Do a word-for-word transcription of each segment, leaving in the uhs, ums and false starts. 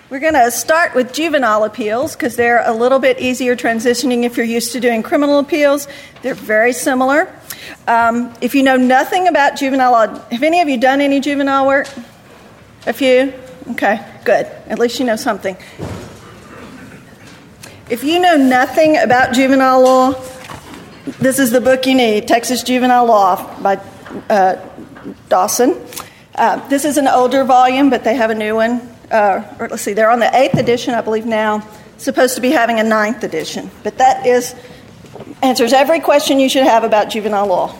We're going to start with juvenile appeals because they're a little bit easier transitioning if you're used to doing criminal appeals. They're very similar. Um, if you know nothing about juvenile law, have any of you done any juvenile work? A few? Okay, good. At least you know something. If you know nothing about juvenile law, this is the book you need, Texas Juvenile Law by uh, Dawson. Uh, this is an older volume, but they have a new one. Uh, or let's see, they're on the eighth edition, I believe now. Supposed to be having a ninth edition. But that is answers every question you should have about juvenile law.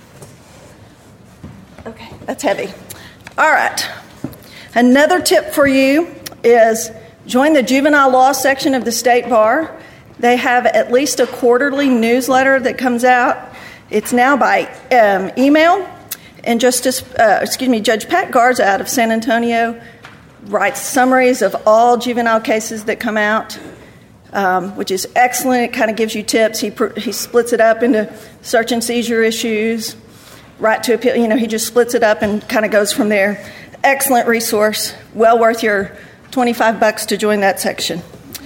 Okay, that's heavy. All right. Another tip for you is join the juvenile law section of the State Bar. They have at least a quarterly newsletter that comes out. It's now by um, email. And Justice, uh, excuse me, Judge Pat Garza out of San Antonio writes summaries of all juvenile cases that come out, um, which is excellent. It kind of gives you tips. He pr- he splits it up into search and seizure issues, right to appeal. You know, he just splits it up and kind of goes from there. Excellent resource. Well worth your twenty-five bucks to join that section.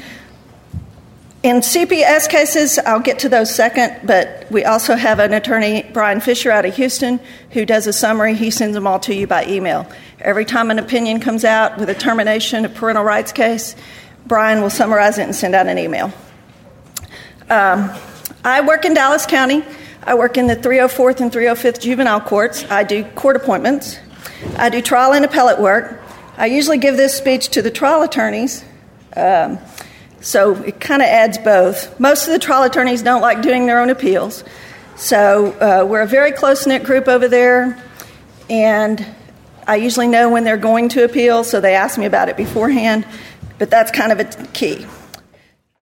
In C P S cases, I'll get to those second, but we also have an attorney, Brian Fisher, out of Houston, who does a summary. He sends them all to you by email. Every time an opinion comes out with a termination of parental rights case, Brian will summarize it and send out an email. Um, I work in Dallas County. I work in the three oh fourth and three oh fifth juvenile courts. I do court appointments. I do trial and appellate work. I usually give this speech to the trial attorneys. Um, So it kind of adds both. Most of the trial attorneys don't like doing their own appeals. So uh, we're a very close-knit group over there. And I usually know when they're going to appeal, so they ask me about it beforehand. But that's kind of a key.